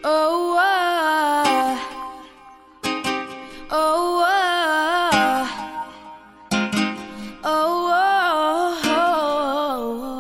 Oh, oh, oh, oh,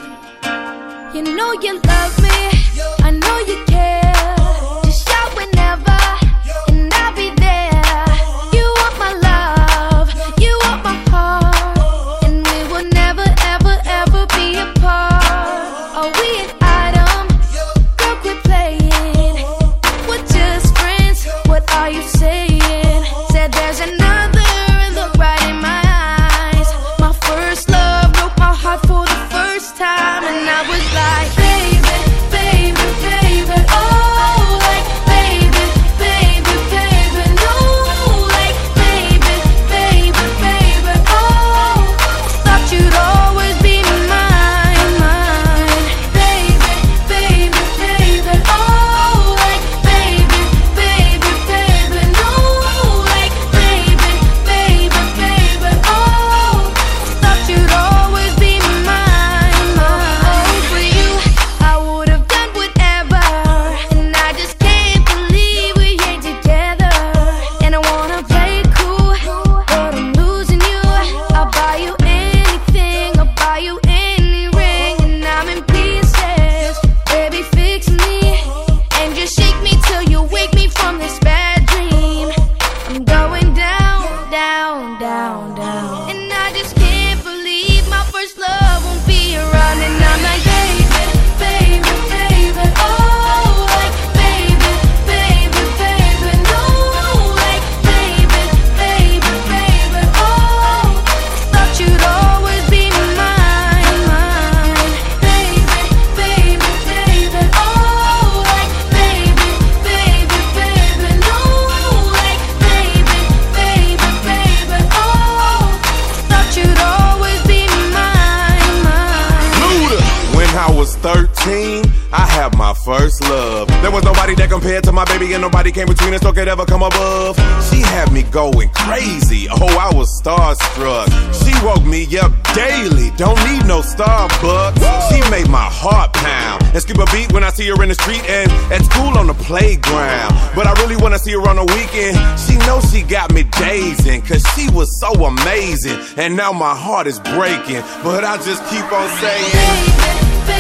oh. You know you love me, I know you care. Just shout whenever, and I'll be there. You want my love, you want my heart, and we will never, ever, ever be apart. Are we an item? Girl, quit playing. We're just friends, what are you saying? Said there's another, look right in my eyes. My first love broke my heart for the first time, and I was like, baby, baby, baby, oh, like, baby, baby, baby, no, like, baby, baby, baby, oh, thought you'd always be mine, mine, baby, baby, baby, oh, like, baby, baby, baby, no, like, baby, baby, baby, oh, thought you'd always be mine, mine. For you, I would have done whatever, and I just can't believe we ain't together. And I wanna play it cool, but I'm losing you. I'll buy you anything, I'll buy you any ring, and I'm in pieces. Baby, fix me, and just shake me till you wake me from this bad dream. I'm going down, down, down, down, and I just can't believe my first love won't be around. And I'm like, baby, baby, baby, oh, like, baby, baby, baby, no, like, baby, baby, baby, oh, thought you'd always be mine, mine, baby, baby, baby, oh, like, baby, baby, baby, no, like, baby, baby, baby, oh, thought you'd always be mine, mine. Luda. When I was 13, I had my first love. There was nobody that compared to my baby, and nobody came between us or could ever come above. She had me going crazy, oh, I was starstruck. She woke me up daily, don't need no Starbucks. She made my heart pound and skip a beat when I see her in the street and at school on the playground. But I really wanna see her on the weekend. She knows she got me dazing, cause she was so amazing. And now my heart is breaking, but I just keep on saying, Baby,